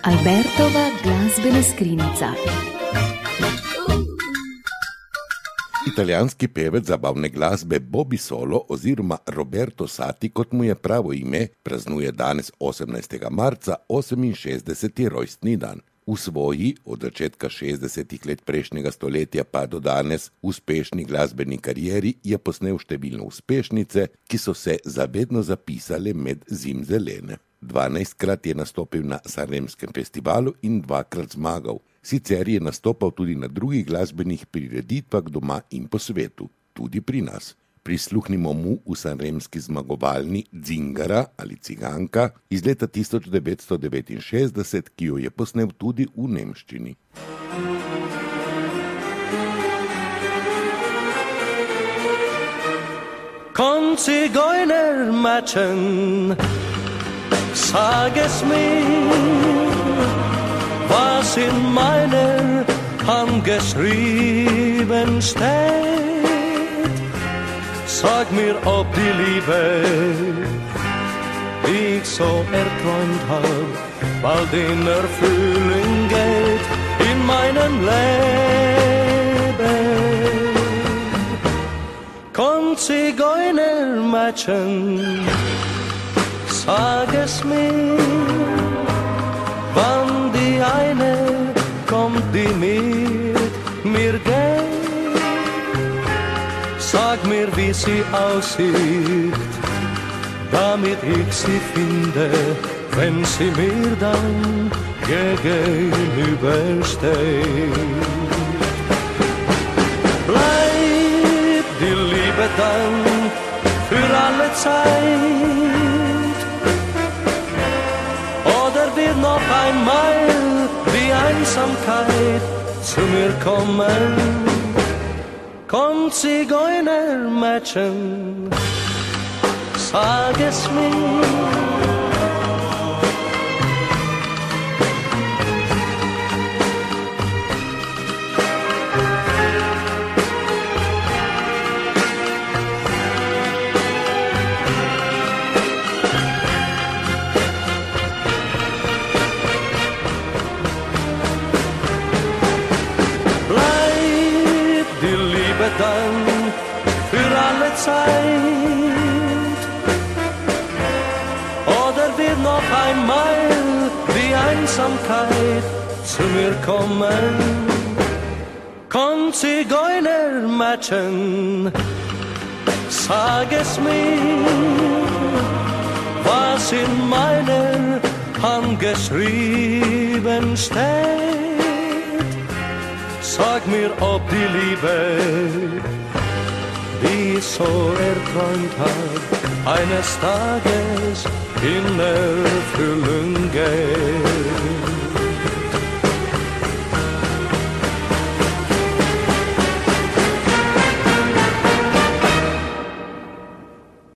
Albertova glasbena skrinjica. Italijanski pevec zabavne glasbe Bobby Solo oziroma Roberto Sati, kot mu je pravo ime, praznuje danes 18. marca 68. rojstni dan. V svoji od začetka 60. let prejšnjega stoletja pa do danes uspešni glasbeni karieri je posnel številne uspešnice, ki so se zavedno zapisale med zimzelene. 12-krat je nastopil na Sanremskem festivalu in 2-krat zmagal. Sicer je nastopal tudi na drugih glasbenih prireditvah doma in po svetu, tudi pri nas. Prisluhnimo mu v sanremski zmagovalni Dzingara ali Ciganka iz leta 1969, ki jo je posnel tudi v nemščini. Komm, Zigeunermädchen, sag es mir, was in meiner Hand geschrieben steht. Sag mir, ob die Liebe, die ich so erträumt hab, bald in Erfüllung geht in meinem Leben. Komm, Zigeunermädchen, sag es mir, wann die eine kommt, die mit mir geht. Sag mir, wie sie aussieht, damit ich sie finde, wenn sie mir dann gegenübersteht. Bleibt die Liebe dann für alle Zeit, oder wird noch einmal die Einsamkeit zu mir kommen? Komm, Zigeunermädchen, sag es mir. Dann für alle Zeit, oder wird noch einmal die Einsamkeit zu mir kommen? Komm, Zigeunermädchen, sag es mir, was in meiner Hand geschrieben steht. Sag mir, ob die Liebe, die ich so erträumt hab, eines Tages in Erfüllung geht.